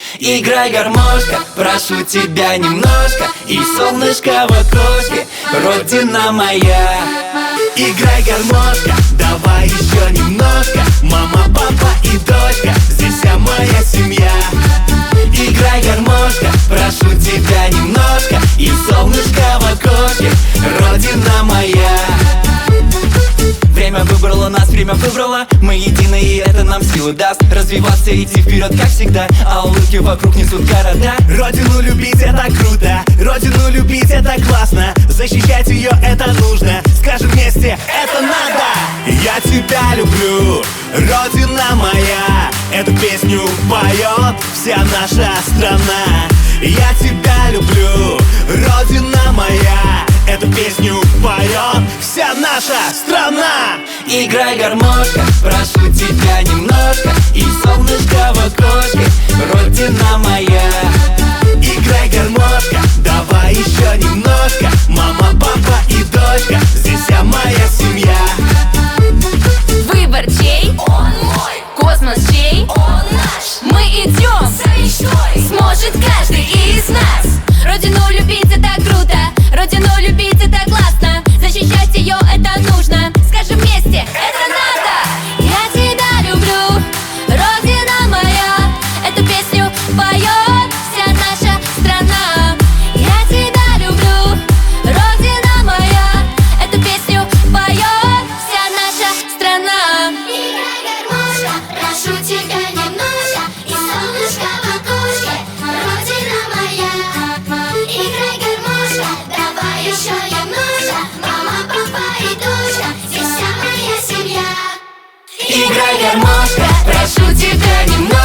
Играй, гармошка, прошу тебя немножко, и солнышко в окошке, родина моя. Играй, гармошка, давай еще немножко, мама, папа и дочка, здесь вся моя семья. Играй, гармошка, прошу тебя немножко, и солнышко в окошке, родина моя. Время выбрало нас, время выбрало, мы едины, и это нам силу даст развиваться, идти вперед, как всегда, а улыбки вокруг несут города. Родину любить это круто, родину любить это классно, защищать ее это нужно, скажем вместе, это надо. Я тебя люблю, родина моя, эту песню поет вся наша страна. Я тебя люблю, родина моя, эту песню поет вся наша страна. Играй, гармошка, прошу тебя немножко, и солнышко в окошке, родина моя. Играй, гармошка, давай еще немножко, мама, папа и дочка, здесь вся моя семья. Выбор чей? Он мой. Космос чей? Он наш. Мы идем За мечтой. Сможет каждый из нас. Родину любить это круто, родину любить это классно, защищать ее это нужно, скажем вместе, это надо. Я тебя люблю, родина моя, эту песню поет вся наша страна. Я тебя люблю, родина моя, эту песню поет вся наша страна. Играй, гармошка, прошу тебя немножко, и солнышко в окошке, родина моя. Играй, гармошка, давай еще немножко, мама, папа и дочка, здесь вся моя семья. Играй, гармошка, прошу тебя немножко,